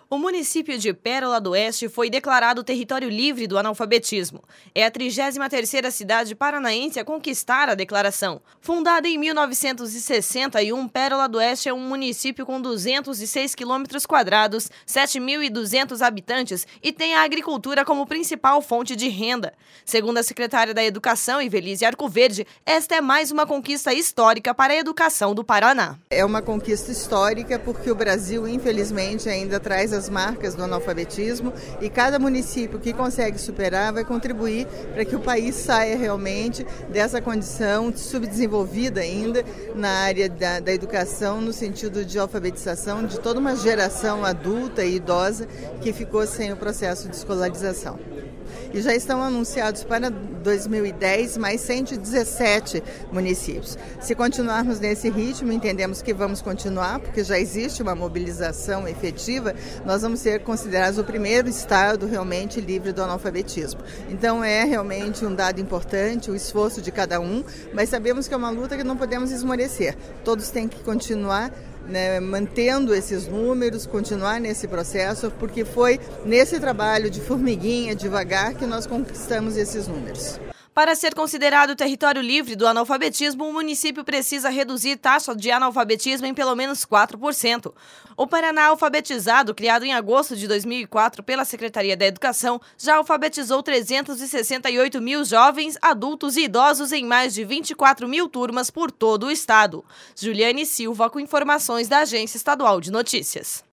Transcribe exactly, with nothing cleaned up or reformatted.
O município de Pérola do Oeste foi declarado território livre do analfabetismo. É a trigésima terceira cidade paranaense a conquistar a declaração. Fundada em mil novecentos e sessenta e um, Pérola do Oeste é um município com duzentos e seis quilômetros quadrados, sete mil e duzentos habitantes e tem a agricultura como principal fonte de renda. Segundo a secretária da Educação, Ivelise Arcoverde, esta é mais uma conquista histórica para a educação do Paraná. É uma conquista histórica porque o Brasil, infelizmente, ainda traz as marcas do analfabetismo e cada município que consegue superar vai contribuir para que o país saia realmente dessa condição subdesenvolvida ainda na área da, da educação, no sentido de alfabetização de toda uma geração adulta e idosa que ficou sem o processo de escolarização. E já estão anunciados para dois mil e dez mais cento e dezessete municípios. Se continuarmos nesse ritmo, entendemos que vamos continuar, porque já existe uma mobilização efetiva, nós vamos ser considerados o primeiro estado realmente livre do analfabetismo. Então é realmente um dado importante, o esforço de cada um, mas sabemos que é uma luta que não podemos esmorecer. Todos têm que continuar Né, mantendo esses números, continuar nesse processo, porque foi nesse trabalho de formiguinha, devagar, que nós conquistamos esses números. Para ser considerado território livre do analfabetismo, o município precisa reduzir taxa de analfabetismo em pelo menos quatro por cento. O Paraná Alfabetizado, criado em agosto de dois mil e quatro pela Secretaria da Educação, já alfabetizou trezentos e sessenta e oito mil jovens, adultos e idosos em mais de vinte e quatro mil turmas por todo o estado. Juliane Silva, com informações da Agência Estadual de Notícias.